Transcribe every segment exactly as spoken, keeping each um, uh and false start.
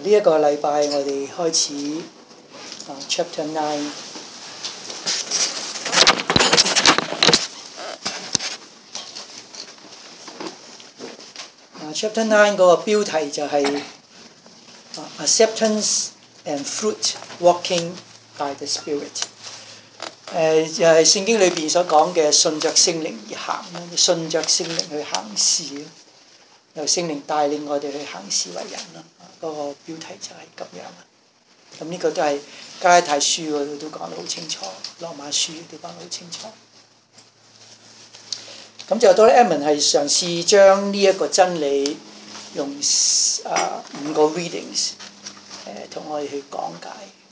呢一個禮拜我哋開始啊 Chapter Nine。啊 Chapter Nine 嗰個標題就係、啊、Acceptance and Fruit Walking by the Spirit。誒就係聖經裏邊所講嘅順着聖靈而行啦，順着聖靈去行事啦，由聖靈帶領我哋去行事為人啦。嗰、那個標題就係咁樣啦。咁呢個都係加拉太書嗰度都講得好清楚，羅馬書都講得好清楚。咁就到咧 Edmund 係嘗試將呢一個真理用啊五個 readings 誒同我哋去講解。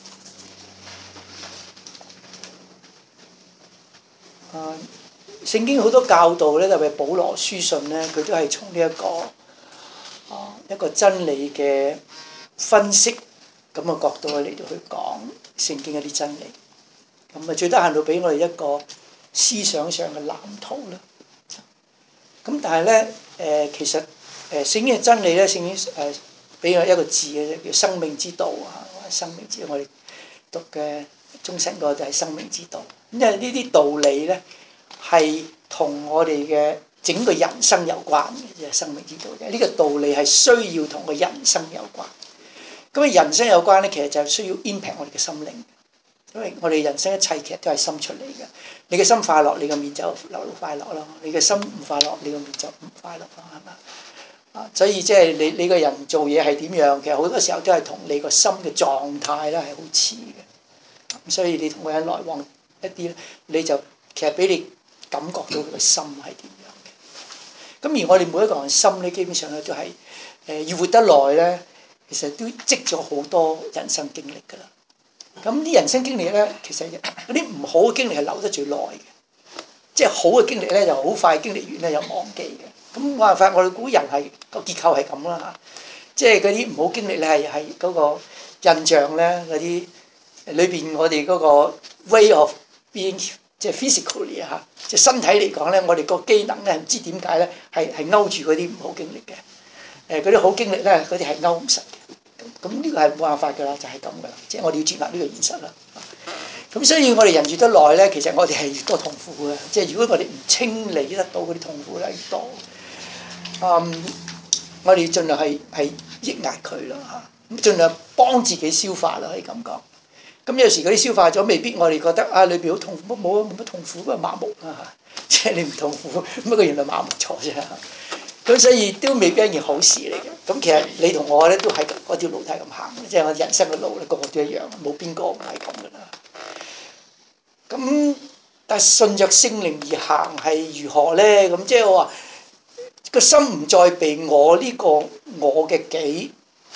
啊，聖經好多教導咧，特別保羅書信咧，佢都係從呢一個啊一個真理嘅分析咁嘅角度嚟到去講聖經一啲真理。咁啊，最得閒到俾我哋一個思想上嘅藍圖啦。咁但係咧誒，其實誒聖經嘅真理咧，聖經誒俾我一個字嘅啫，叫生命之道啊，生命之道。我哋讀嘅中神嗰個就係生命之道。因為呢啲道理咧係同我哋嘅整個人生有關嘅，即係生命之道嘅。呢個道理係需要同個人生有關。咁啊，人生有關咧，其實就係需要 impact 我哋嘅心靈。因為我哋人生一切其實都係心出嚟嘅。你嘅心快樂，你個面就流露快樂咯；你嘅心唔快樂，你個面就唔快樂咯，係嘛？啊，所以即係你你個人做嘢係點樣，其實好多時候都係同你個心嘅狀態咧係好似嘅。咁所以你同個人來往一啲咧，你就其實俾你感覺到佢個心係點樣嘅。咁而我哋每一個人心咧，基本上咧都係誒要活得耐咧，其實都積咗好多人生經歷㗎啦。咁啲人生經歷咧，其實嗰啲唔好嘅經歷係留得最耐嘅，即係好嘅經歷咧，就好快經歷完咧又忘記嘅。咁冇辦法，我哋估人係個結構係咁啦嚇，即係嗰啲唔好經歷咧係係嗰個印象咧，嗰啲裏邊我哋嗰個 way of being 即係 physically 嚇，即係身體嚟講咧，我哋個機能咧唔知點解咧係係勾住嗰啲唔好經歷嘅，誒嗰啲好經歷咧嗰啲係勾唔實嘅。咁呢個係冇辦法㗎啦，就係咁㗎啦，即係我哋要接納呢個現實啦。咁所以我哋人住得耐咧，其實我哋係越多痛苦嘅，即係如果我哋唔清理得到嗰啲痛苦咧越多，嗯，我哋盡量係係抑壓佢啦嚇，咁盡量幫自己消化啦，可以咁講。咁有時嗰啲消化咗，未必我哋覺得啊裏邊好痛苦，冇冇乜痛苦，不過麻木啊嚇，即係你唔痛苦，不過原來麻木咗啫。咁所以都未必係一件好事嚟嘅。咁其實你同我咧都係嗰條路係咁行，即係我人生嘅路咧，個個都一樣，冇邊個唔係咁噶啦。咁但係順着聖靈而行係如何咧？咁即係我話個心唔再被我呢個我嘅己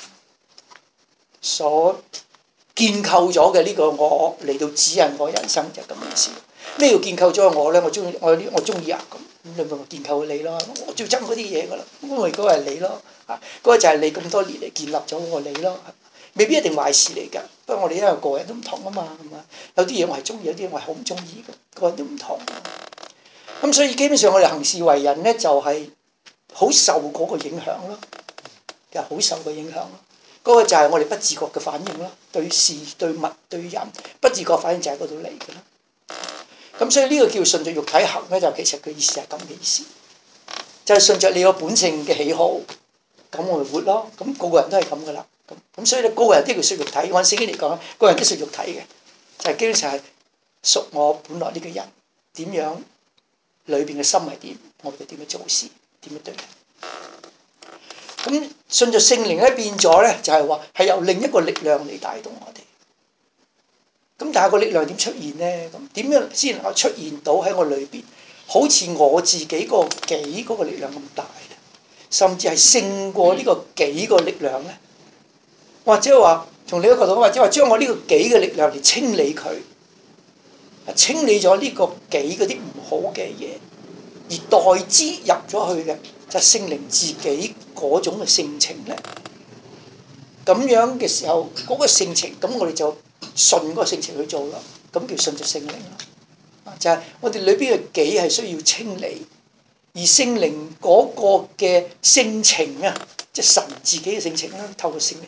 所建構咗嘅呢個我嚟到指引我人生，就咁意思。咩叫建構咗我咧？我中意我我中意啊咁，咁你咪建構你咯。我最憎嗰啲嘢噶啦，咁咪嗰個係你咯。啊，嗰個就係你咁多年嚟建立咗我你咯。未必一定壞事嚟㗎，不過我哋因為個人都唔同啊嘛，係嘛？有啲嘢我係中意，有啲嘢我係好唔中意嘅，個人都唔同。咁所以基本上我哋行事為人咧，就係好受嗰個影響咯，就好受個影響咯。嗰個就係我哋不自覺嘅反應咯，對事對物對人不自覺反應就喺嗰度嚟㗎啦。咁所以呢個叫順着肉體行咧，就其實佢意思係咁嘅意思，就係順着你個本性嘅喜好，咁我咪活咯。咁個個人都係咁㗎啦。咁咁所以咧，個個人都叫屬肉體。按聖經嚟講，個人都屬肉體嘅，就係基本上係屬我本來呢個人點樣，裏邊嘅心係點，我哋點樣做事，點樣對人。咁順着聖靈咧變咗咧，就係話係由另一個力量嚟帶動我哋。咁但係個力量點出現咧？咁點樣先能夠出現到喺我裏邊？好似我自己個己嗰個力量咁大咧，甚至係勝過呢個己個力量咧？或者話從另一個角度，或者話將我呢個己嘅力量嚟清理佢，清理咗呢個己嗰啲唔好嘅嘢，而代之入咗去嘅就係聖靈自己嗰種嘅性情咧。咁樣嘅時候，嗰個性情，咁我哋就順嗰個性情去做咯，咁叫順着聖靈咯。就係我哋裏邊嘅己係需要清理，而聖靈嗰個嘅性情啊，即係神自己嘅性情啦，透過聖靈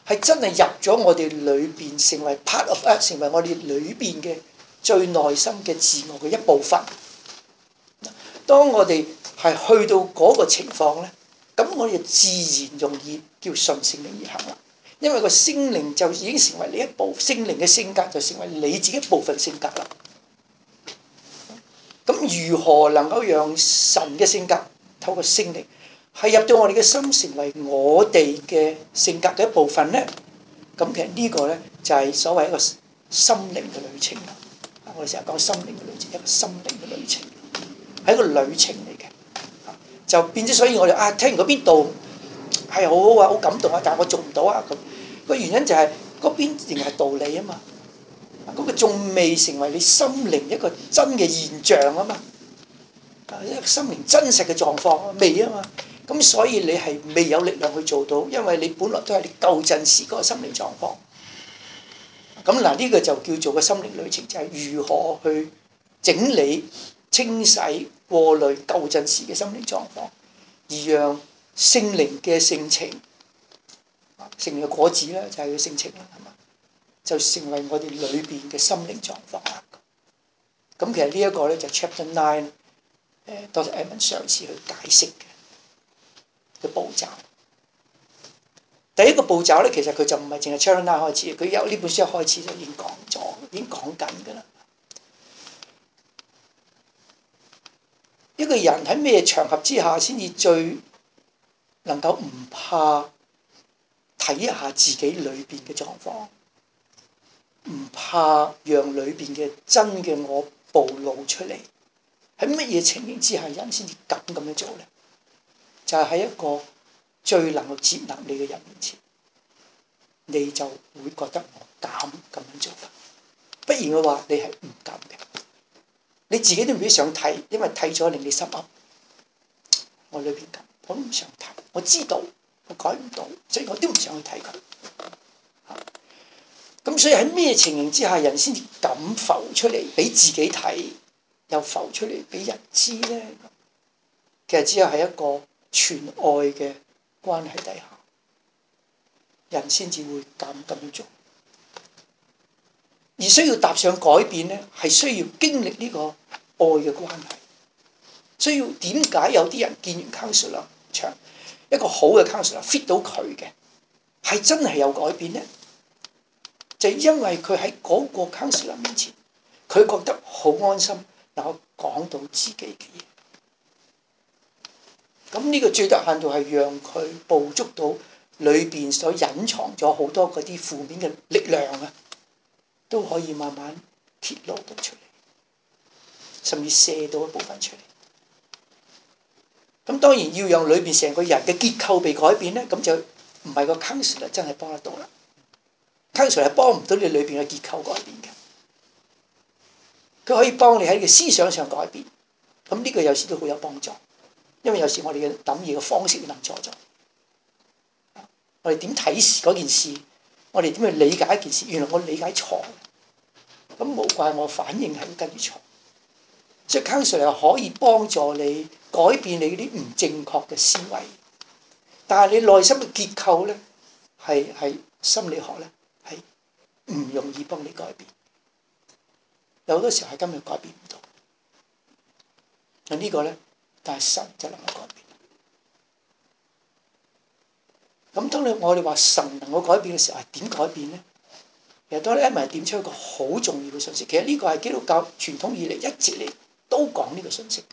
係真係入咗我哋裏邊，成為 part of us， 成為我哋裏邊嘅最內心嘅自我嘅一部分。當我哋係去到嗰個情況咧，咁我哋就自然容易叫順聖靈而行啦。因為個聖靈就已經成為你一部，聖靈嘅性格就成為你自己一部分性格啦。咁如何能夠讓神嘅性格透過聖靈係入到我哋嘅心，成為我哋嘅性格嘅一部分咧？咁其實呢個咧就係所謂一個心靈嘅旅程啦。我哋成日講心靈嘅旅程，一個心靈嘅旅程，係一個旅程嚟嘅。就變咗，所以我哋啊聽完嗰邊度係好好啊，好感動啊，但係我做唔到啊咁。個原因就係嗰邊仍係道理啊嘛。嗰個仲未成為你心靈一個真嘅現象啊嘛，一個心靈真實嘅狀況啊，未啊嘛，咁所以你係未有力量去做到，因為你本來都係你舊陣時嗰個心靈狀況。咁嗱，呢個就叫做個心靈旅程，就係如何去整理、清洗、過濾舊陣時嘅心靈狀況，而讓聖靈嘅性情、聖靈嘅果子咧，就係佢性情啦，係嘛？就成為我哋裏邊嘅心靈狀況啦。咁其實呢一個咧就 Chapter Nine， 誒多謝 Edmund 上次去解釋嘅嘅步驟。第一個步驟咧，其實佢就唔係淨係 Chapter Nine 開始，佢由呢本書一開始就已經講咗，已經講緊㗎啦。一個人喺咩場合之下先至最能夠唔怕睇一下自己裏邊嘅狀況？唔怕讓裏邊嘅真嘅我暴露出嚟，喺乜嘢情形之下人先至敢咁樣做咧？就係喺一個最能夠接納你嘅人面前，你就會覺得我敢咁樣做啦。不然嘅話，你係唔敢嘅。你自己都唔必想睇，因為睇咗令你心噏。我裏邊咁，我都唔想睇。我知道我改唔到，所以我都唔想去睇佢。咁所以喺咩情形之下，人先至敢浮出嚟俾自己睇，又浮出嚟俾人知咧？其實只有喺一個全愛嘅關係底下，人先至會敢咁樣做。而需要踏上改變咧，係需要經歷呢個愛嘅關係。需要點解有啲人見完 counselor 場一個好嘅 counselor fit 到佢嘅，係真係有改變咧？就因為佢喺嗰個 counselor 面前，佢覺得好安心，能夠講到自己嘅嘢。咁呢個最大限度係讓佢捕捉到裏邊所隱藏咗好多嗰啲負面嘅力量啊，都可以慢慢揭露到出嚟，甚至射到一部分出嚟。咁當然要讓裏邊成個人嘅結構被改變咧，咁就唔係個 counselor 真係幫得到啦。counselor 係幫唔到你裏邊嘅結構改變嘅，佢可以幫你喺你嘅思想上改變。咁呢個有時都好有幫助，因為有時我哋嘅諗嘢嘅方式諗錯咗。我哋點睇嗰件事，我哋點去理解一件事，原來我理解錯，咁冇怪我反應係會跟住錯。所以 counselor 係可以幫助你改變你啲唔正確嘅思維，但係你內心嘅結構咧，係係心理學咧係唔容易幫你改變，有好多時候係根本改變唔到。咁呢個咧，但係神就能夠改變。咁當你我哋話神能夠改變嘅時候，係點改變咧？其實當你一咪點出一個好重要嘅信息，其實呢個係基督教傳統以嚟一直嚟都講呢個信息。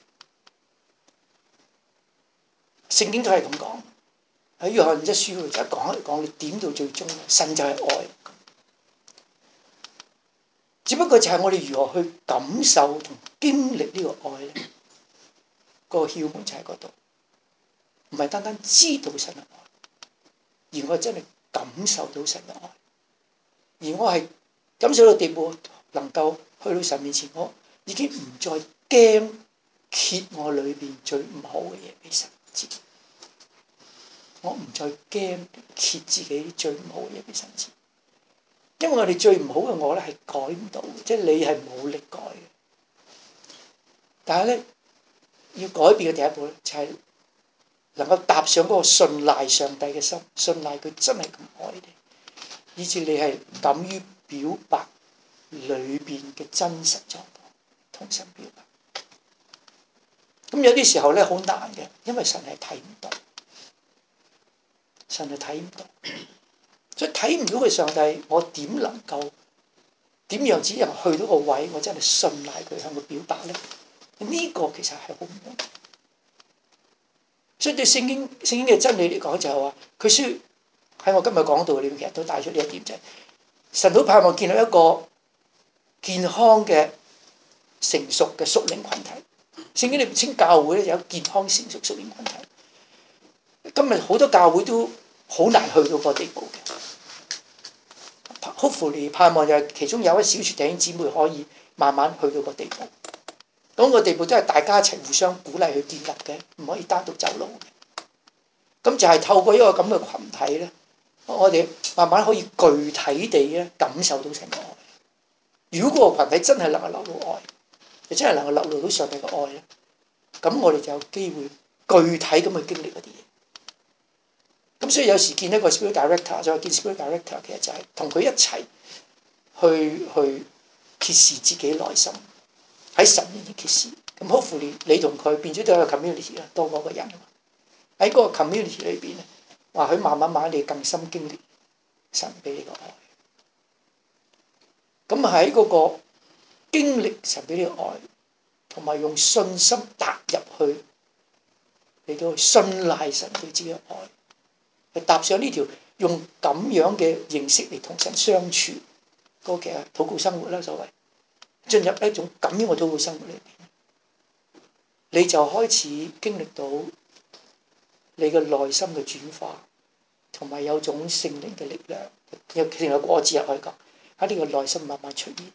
聖經都係咁講，喺約翰一書嗰度就講一講，你點到最終，神就係愛。只不過就係我哋如何去感受同經歷呢個愛咧，個竅門就喺嗰度，唔係單單知道神嘅愛，而我真係感受到神嘅愛，而我係感受到地步，能夠去到神面前，我已經唔再驚揭我裏邊最唔好嘅嘢俾神知。我唔再驚揭自己最唔好嘅嘢俾神知，因為我哋最唔好嘅我咧係改唔到，即係你係冇力改嘅。但係咧，要改變嘅第一步咧，就係能夠踏上嗰個信賴上帝嘅心，信賴佢真係咁愛你， 以至你係敢於表白裏邊嘅真實狀況，同神表白。咁有啲時候咧好難嘅，因為神係睇唔到，神係睇唔到，所以睇唔到嘅上帝，我點能夠點樣只能去到個位，我真係信賴佢向佢表白咧？呢、這個其實係好唔容易。所以對聖經聖經嘅真理嚟講，就係話佢需要喺我今日講道裏面，其實都帶出呢一點，就係神好盼望建立一個健康嘅成熟嘅屬靈群體。聖經裏面稱教會咧有健康成熟屬靈群體。今日好多教會都好難去到個地步嘅。Hopefully 盼望就係其中有一小撮弟兄姊妹可以慢慢去到個地步。咁個地步都係大家一齊互相鼓勵去建立嘅，唔可以單獨走路嘅。咁就係透過一個咁嘅群體咧，我哋慢慢可以具體地咧感受到神嘅愛。如果個群體真係能夠流露愛，就真係能夠流露到上帝嘅愛咧，咁我哋就有機會具體咁去經歷嗰啲嘢。咁所以有時見一個 spirit director， 就係見 spirit director， 其實就係同佢一齊去去揭示自己內心。喺神面前揭示，咁 hopefully 你同佢變咗都有個 community 啦，多過個人。喺嗰個 community 裏邊咧，話佢慢慢慢你更深經歷神俾你個愛。咁喺嗰個經歷神俾你個愛，同埋用信心踏入去嚟到信賴神對自己嘅愛，係踏上呢條用咁樣嘅形式嚟同神相處嗰個嘅禱告生活啦，所謂。進入一種咁樣嘅禱告生活裏邊，你就開始經歷到你嘅內心嘅轉化，同埋有種聖靈嘅力量，有聖靈嘅果子入去講喺呢個內心慢慢出現。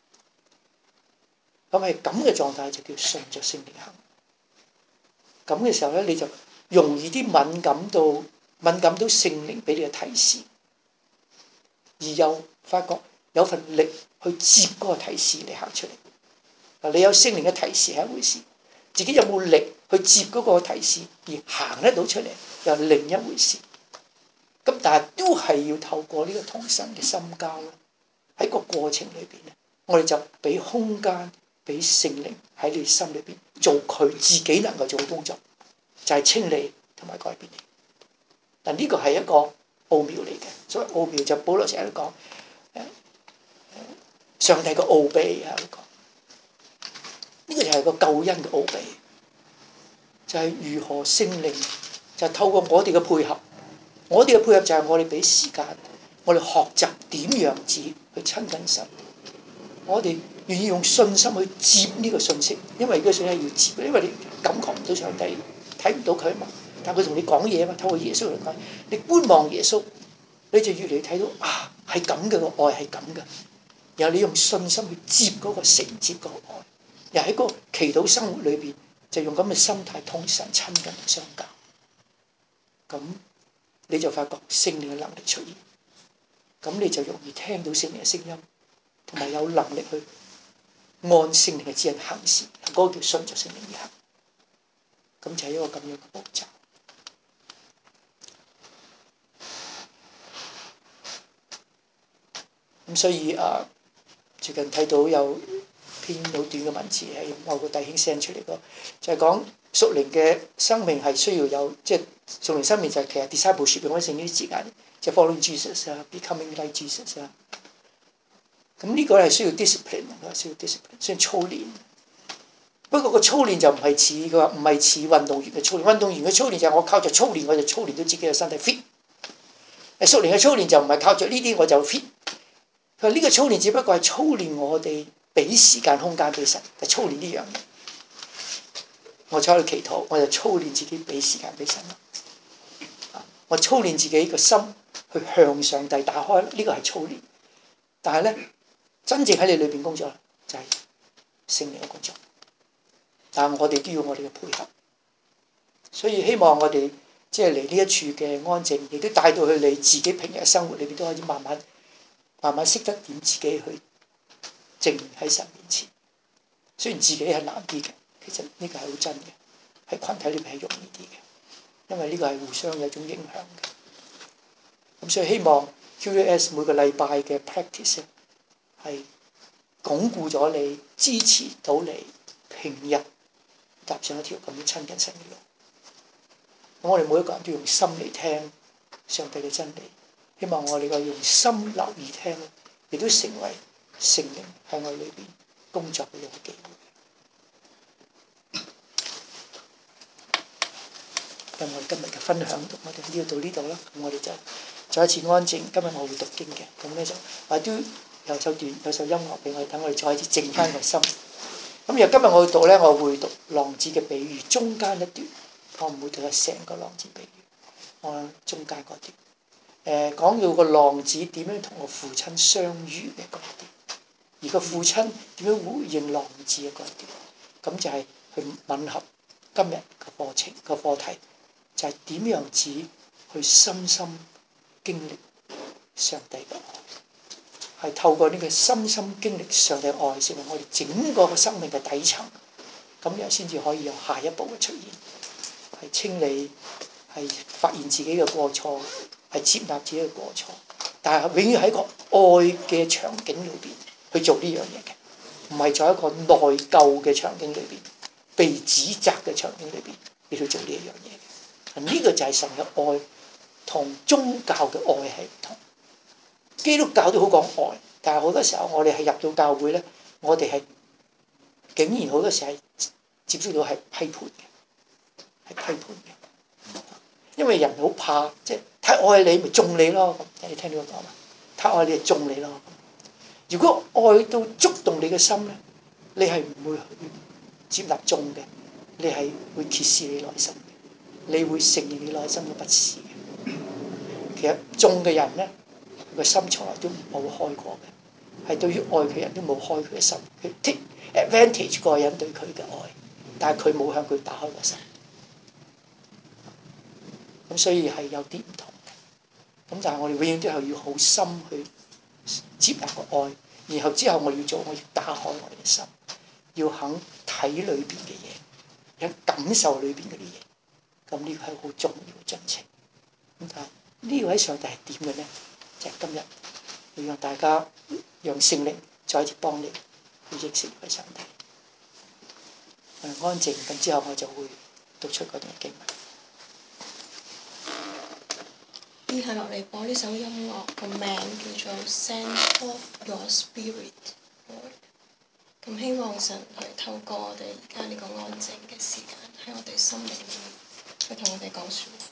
咁係咁嘅狀態就叫順着聖靈行。咁嘅時候咧，你就容易啲敏感到敏感到聖靈俾你嘅提示，而又發覺有份力去接嗰個提示嚟行出嚟。嗱，你有聖靈嘅提示係一回事，自己有冇力去接嗰個提示而行得到出嚟，又係另一回事。咁但係都係要透過呢個同神嘅深交咯。喺個過程裏邊咧，我哋就俾空間俾聖靈喺你心裏邊做佢自己能夠做嘅工作，就係清理同埋改變你。嗱，呢個係一個奧妙嚟嘅，所謂奧妙就保羅成日都講。上帝嘅奧秘啊！呢個呢個就係個救恩嘅奧秘，就係如何聖靈就透過我哋嘅配合，我哋嘅配合就係我哋俾時間，我哋學習點樣子去親近神，我哋願意用信心去接呢個信息，因為呢個信息係要接，因為你感覺唔到上帝，睇唔到佢啊嘛，但係佢同你講嘢啊嘛，透過耶穌嚟講，你觀望耶穌，你就越嚟越睇到啊，係咁嘅，個愛係咁嘅。然後你用信心去接嗰個承接嗰個愛，又喺個祈禱生活裏邊，就用咁嘅心態同神親近相交，咁你就發覺聖靈嘅能力出現，咁你就容易聽到聖靈嘅聲音，同埋有能力去按聖靈嘅指引行事，嗰個叫順著聖靈而行，咁就係一個咁樣嘅步驟。咁所以啊〜最近睇到有篇好短嘅文字係外國弟兄 send 出嚟個，就係講屬靈嘅生命係需要有，即係屬靈生命就係其實 discipleship 用咗聖經啲字眼，即係 following Jesus 啊 ，becoming like Jesus 啊。咁呢個係需要 discipline，需要 discipline， 需要操練。不過個操練就唔係似佢話唔係似運動員嘅操練，運動員嘅操練就係我靠著操練我就操練到自己嘅身體 fit。誒，屬靈嘅操練就唔係靠著呢啲我就 fit。佢話呢個操練只不過係操練我哋俾時間空間俾神，就操練呢樣嘢。我坐喺度祈禱，我就操練自己俾時間俾神咯。我操練自己個心去向上帝打開，呢個係操練。但係咧，真正喺你裏邊工作就係聖靈嘅工作。但係我哋都要我哋嘅配合，所以希望我哋即係嚟呢一處嘅安靜，亦都帶到去你自己平日嘅生活裏邊都可以慢慢。慢慢識得點自己去靜喺神面前，雖然自己係難啲嘅，其實呢個係好真嘅，喺群體裏邊係容易啲嘅，因為呢個係互相有一種影響嘅。咁所以希望 Q A S 每個禮拜嘅 practice 係鞏固咗你，支持到你平日踏上一條咁樣親近神嘅路。咁我哋每一個人都用心嚟聽上帝嘅真理，希望我哋嘅用心留意聽，亦都成為聖靈喺我裏邊工作嘅一個機會。咁我哋今日嘅分享，我哋呢度到呢度啦。咁我哋就再一次安靜。今日我會讀經嘅，咁咧就我都有首段有首音樂俾我哋，等我哋再一次靜翻個心。咁而今日我會讀咧，我會讀浪子嘅比喻中間一段，我唔會讀成個浪子比喻，我中間嗰段。誒、呃、講到個浪子點樣同個父親相遇嘅嗰一段，而個父親點樣回應浪子嘅嗰一段，咁就係去吻合今日嘅課程個課題。就係點樣子去深深經歷上帝嘅愛，係透過呢個深深經歷上帝嘅愛，成為我哋整個嘅生命嘅底層，咁樣先至可以有下一步嘅出現，係清理，係發現自己嘅過錯，係接納自己嘅過錯，但係永遠喺個愛嘅場景裏邊去做呢樣嘢嘅，唔係在一個內疚嘅場景裏邊，被指責嘅場景裏邊，你去做呢一樣嘢。呢個就係神嘅愛，同宗教嘅愛係唔同。基督教都好講愛，但係好多時候我哋係入到教會咧，我哋係竟然好多時係接觸到係批判嘅，係批判嘅。因為人好怕，即係太愛你咪中你咯。咁你聽到我講嘛？太愛你就中你咯。如果愛到觸動你嘅心咧，你係唔會去接納中嘅，你係會揭示你內心。你會承認你內心嘅不是嘅。其實縱嘅人咧，個心從來都冇開過嘅，係對於愛佢人都冇開佢嘅心，佢 take advantage 個人對佢嘅愛，但係佢冇向佢打開個心。咁所以係有啲唔同嘅。咁但係我哋永遠都係要好深去接納個愛，然後之後我哋要做，我要打開我哋嘅心，要肯睇裏邊嘅嘢，有感受裏邊嗰啲嘢。咁呢個係好重要嘅進程。咁但係呢位上帝係點嘅咧？就係、是、今日要讓大家讓聖靈再一次幫你去認識呢位上帝。誒安靜，咁之後我就會讀出嗰段經文。 以下落嚟播呢首音樂個名叫做 Send Forth Your Spirit Lord。咁希望神去透過我哋而家呢個安靜嘅時間，喺我哋心裏面去同我哋講説話。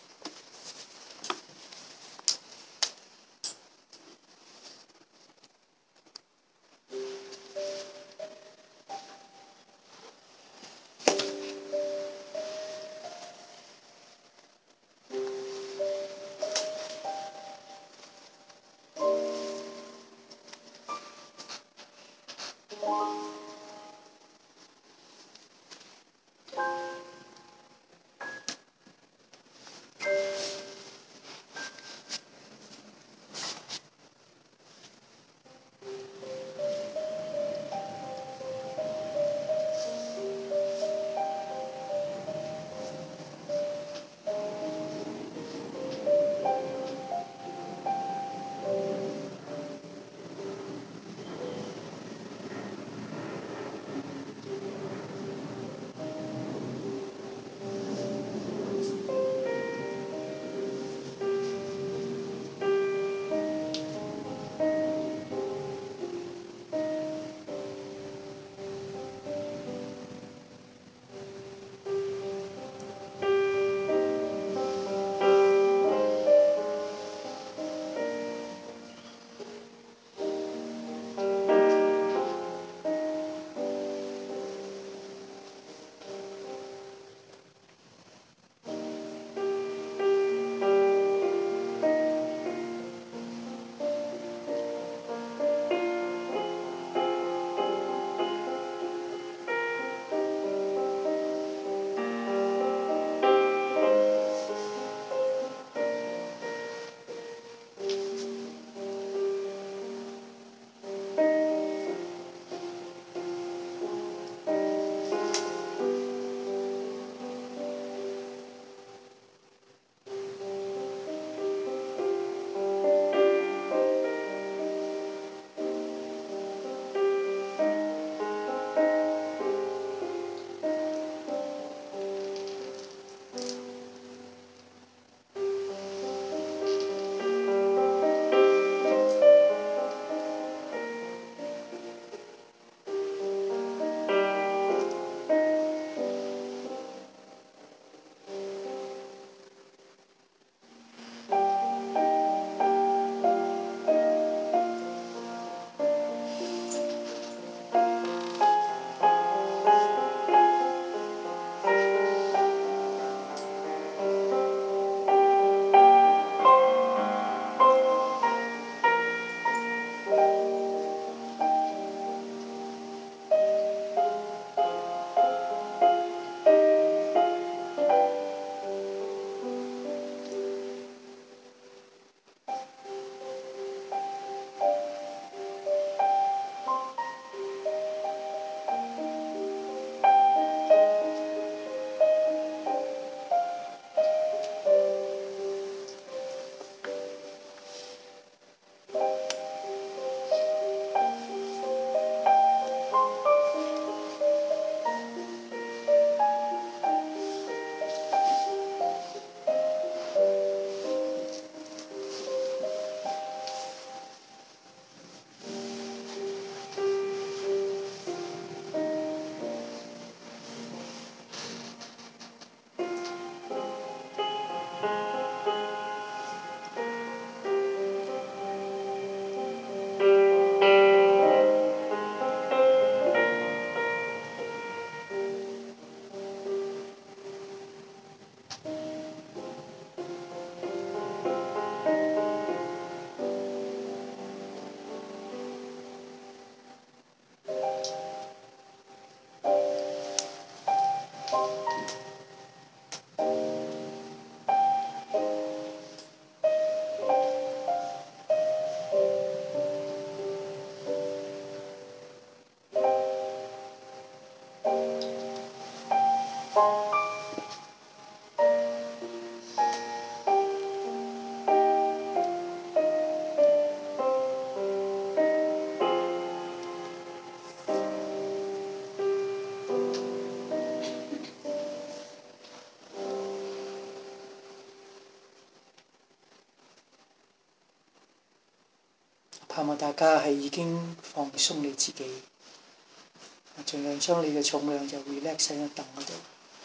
盼望大家係已經放鬆你自己，盡量將你嘅重量就 relax 喺個凳嗰度。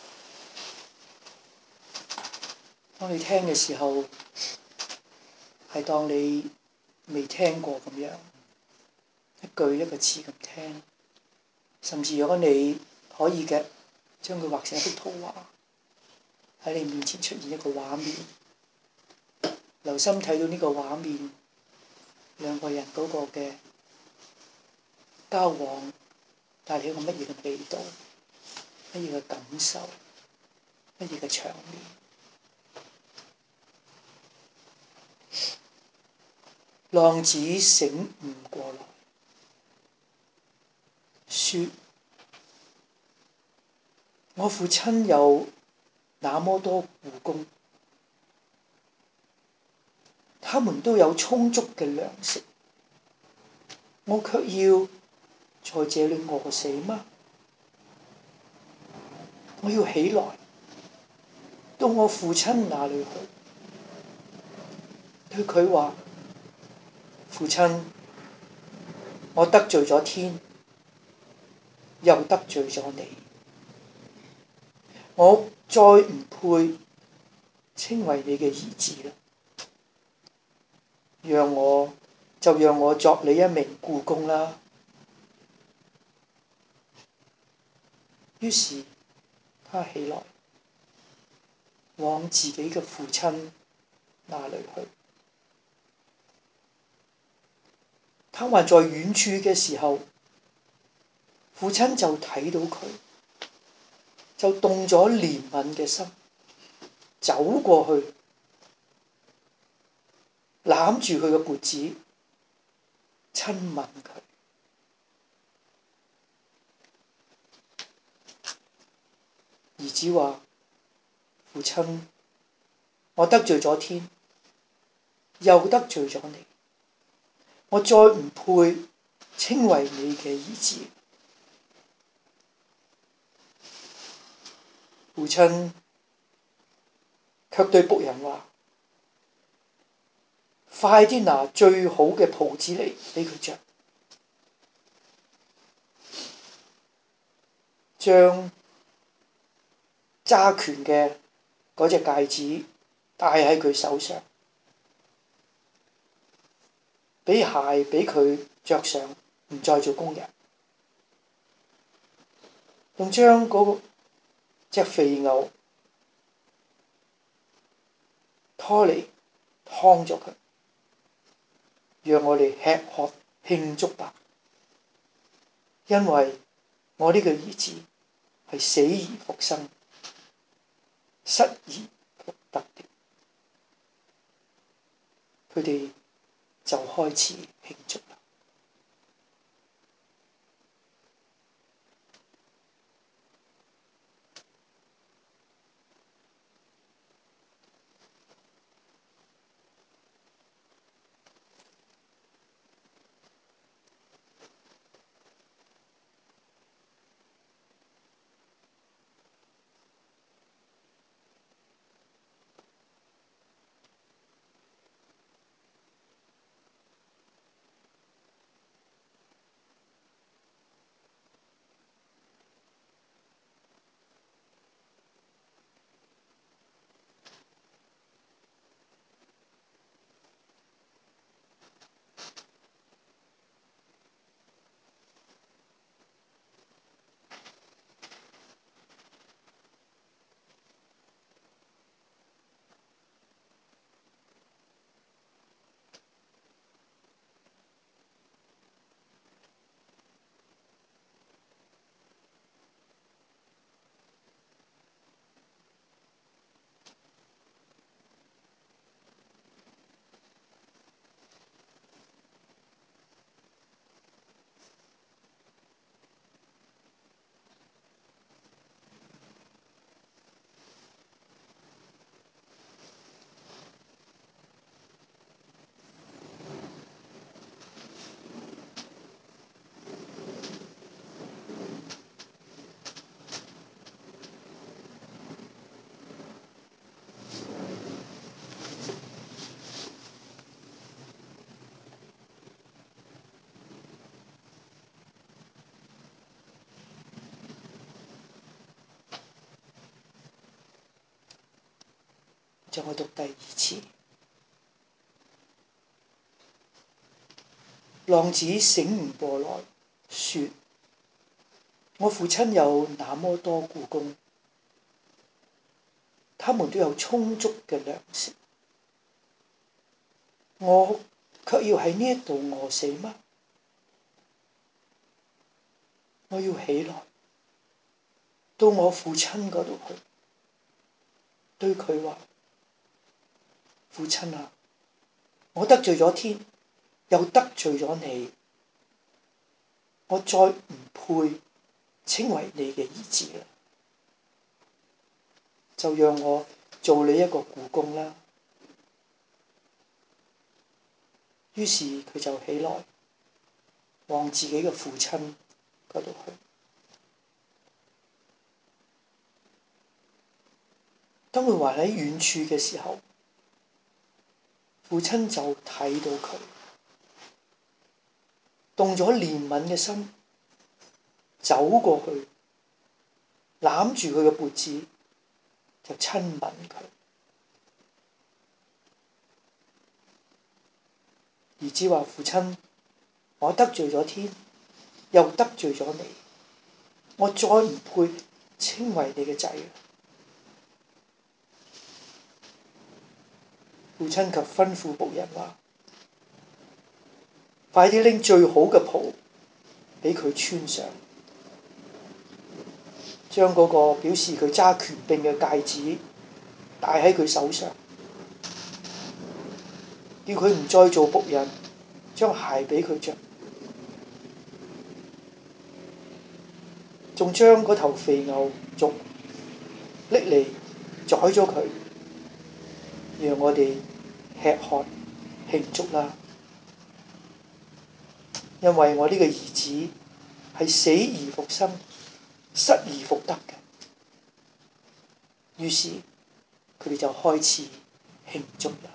當你聽嘅時候，係當你未聽過咁樣，一句一個字咁聽。甚至如果你可以嘅，將佢畫成一幅圖畫，喺你面前出現一個畫面，留心睇到呢個畫面，兩個人嗰個嘅交往帶嚟一個乜嘢嘅味道，乜嘢嘅感受，乜嘢嘅場面。浪子醒悟過來，說：我父親有那麼多僱工，他們都有充足嘅糧食，我卻要在這裡餓死嗎？我要起來，到我父親那裡去，對佢話：父親，我得罪咗天，又得罪咗你，我再唔配稱為你嘅兒子啦。讓我就讓我作你一名僱工啦。於是他起來，往自己嘅父親那裡去。他還在遠處嘅時候，父親就睇到佢，就動咗憐憫嘅心，走過去攬住佢嘅脖子，親吻佢。兒子話：父親，我得罪咗天，又得罪咗你，我再唔配稱為你嘅兒子。父親卻對僕人話：快啲拿最好嘅袍子嚟俾佢着，將揸權嘅嗰隻戒指戴喺佢手上，俾鞋俾佢着上，唔再做工人，仲將嗰隻肥牛拖嚟劏咗佢，讓我哋吃喝慶祝吧。因為我呢個兒子係死而復生，失而復得的。佢哋就開始慶祝啦。 就我讀第二次。浪子醒悟過來，說：我父親有那麼多僱工，他們都有充足嘅糧食，我卻要喺呢一度餓死嗎？我要起來，到我父親嗰度去，對佢話：父親啊，我得罪咗天，又得罪咗你，我再唔配稱為你嘅兒子啦，就讓我做你一個僱工啦。於是佢就起來，往自己嘅父親嗰度去。當佢還喺遠處嘅時候，父親就睇到佢，動咗憐憫嘅心，走過去攬住佢嘅脖子，就親吻佢。兒子話：父親，我得罪咗天，又得罪咗你，我再唔配稱為你嘅仔。父親卻吩咐僕人話：快啲拎最好嘅袍俾佢穿上，將嗰個表示佢揸權柄嘅戒指戴喺佢手上，叫佢唔再做僕人，將鞋俾佢着，仲將嗰頭肥牛犢拎嚟宰咗佢，讓我哋吃喝慶祝啦！因為我呢個兒子係死而復生、失而復得嘅。於是佢哋就開始慶祝啦。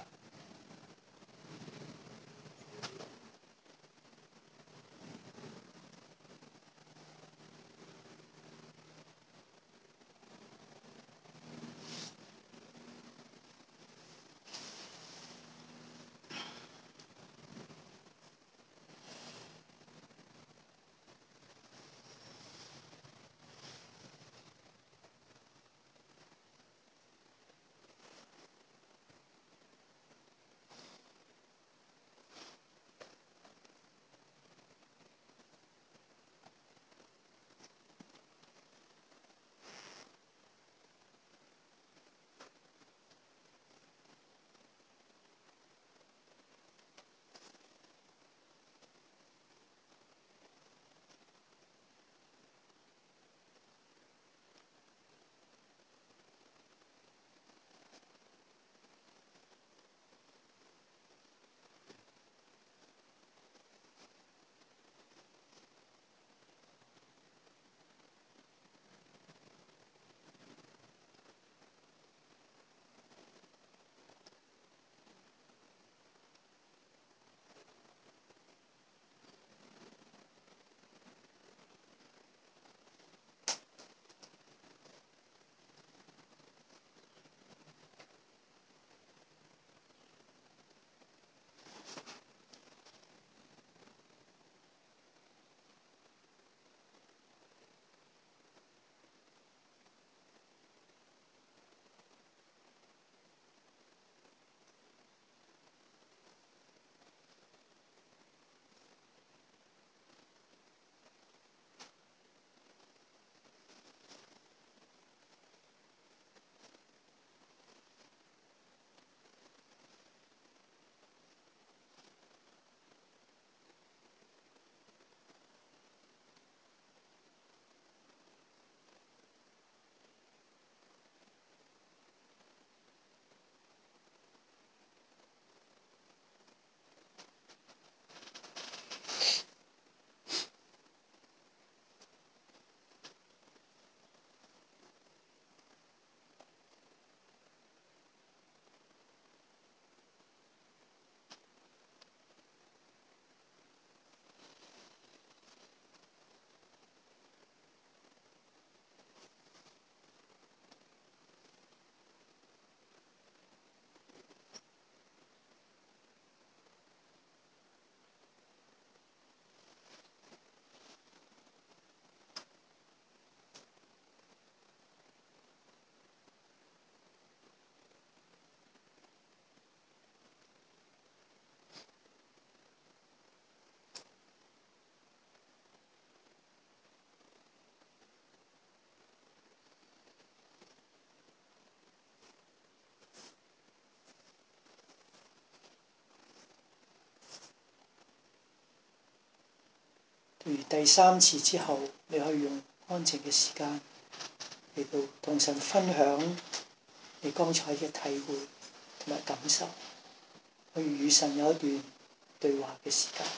而第三次之後，你可以用安靜嘅時間嚟到同神分享你剛才嘅體會同埋感受，去與神有一段對話嘅時間。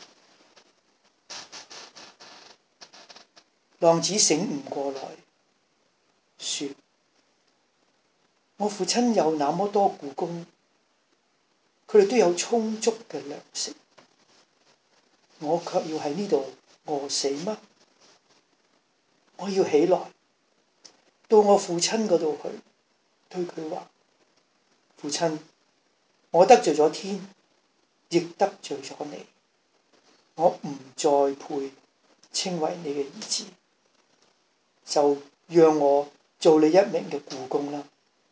浪子醒悟過來，說：我父親有那麼多僱工，佢哋都有充足嘅糧食，我卻要喺呢度餓死嗎？我要起來，到我父親嗰度去，對佢話：父親，我得罪咗天，亦得罪咗你，我唔再配稱為你嘅兒子，就讓我做你一名嘅僱工啦。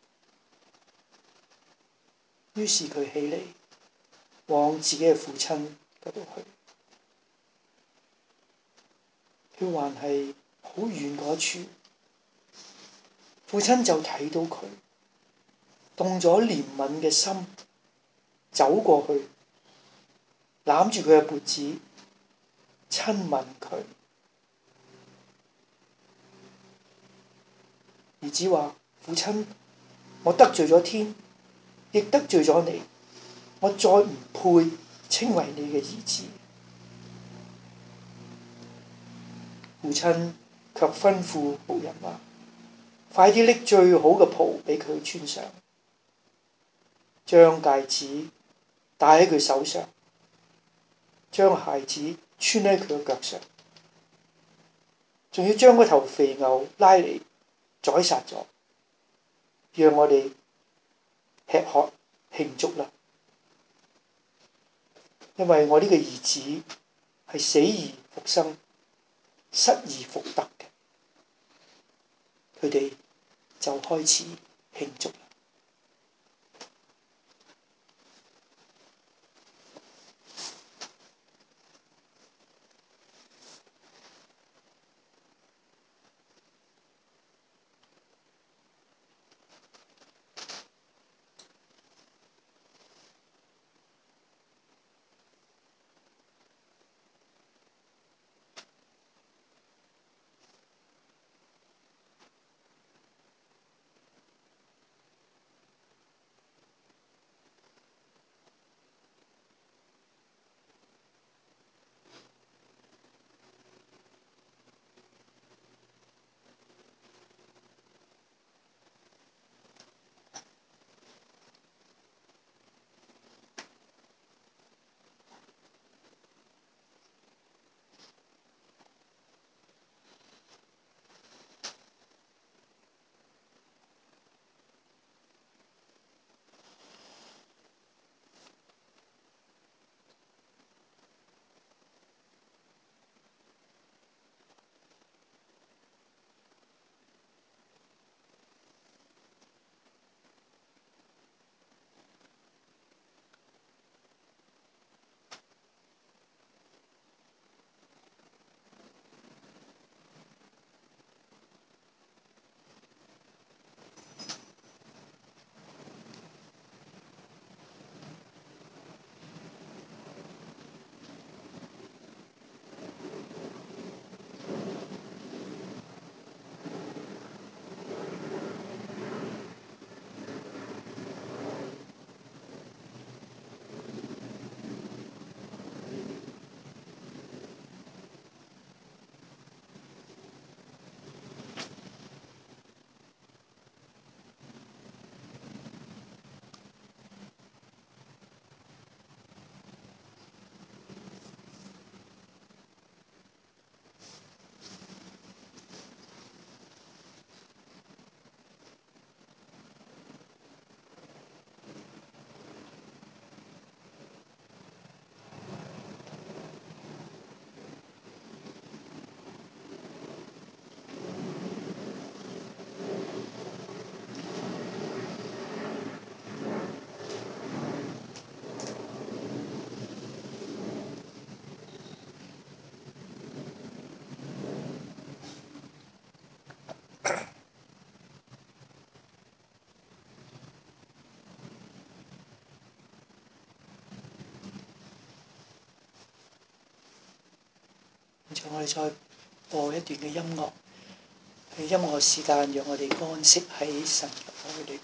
於是佢起嚟，往自己嘅父親嗰度去。佢還係好遠嗰處，父親就睇到佢，動咗憐憫嘅心，走過去，攬住佢嘅脖子，親吻佢。兒子話：父親，我得罪咗天，亦得罪咗你，我再唔配稱為你嘅兒子。父親卻吩咐僕人話：快啲拎最好嘅袍俾佢穿上，將戒指戴喺佢手上，將鞋子穿喺佢嘅腳上，仲要將嗰頭肥牛拉嚟宰殺咗，讓我哋吃喝慶祝啦！因為我呢個兒子係死而復生、失而復得嘅。佢哋就開始慶祝啦。 現在我哋再播一段嘅音樂，喺音樂時間，讓我哋安息喺神嘅愛裏邊。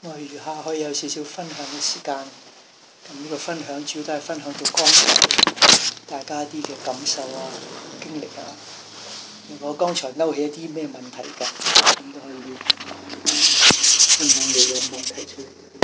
我哋餘下可以有少少分享嘅時間。咁呢個分享主要都係分享到剛才大家啲嘅感受啊、經歷啊。如果剛才勾起一啲咩問題嘅，咁都可以分享你嘅問題出嚟。